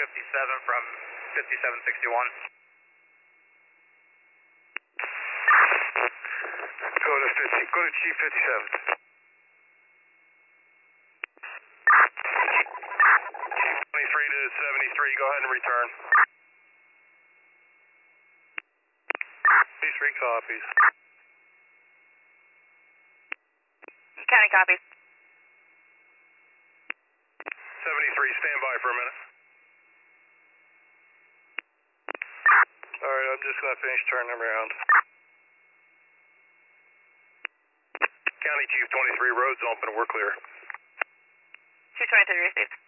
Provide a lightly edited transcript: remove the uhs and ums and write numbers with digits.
57 from 5761. Go to Chief 57. Chief 23 to 73, go ahead and return. 23 copies. County copies. 73, stand by for a minute. Alright, I'm just going to finish turning around. County Chief 23, roads open, we're clear. 223 received.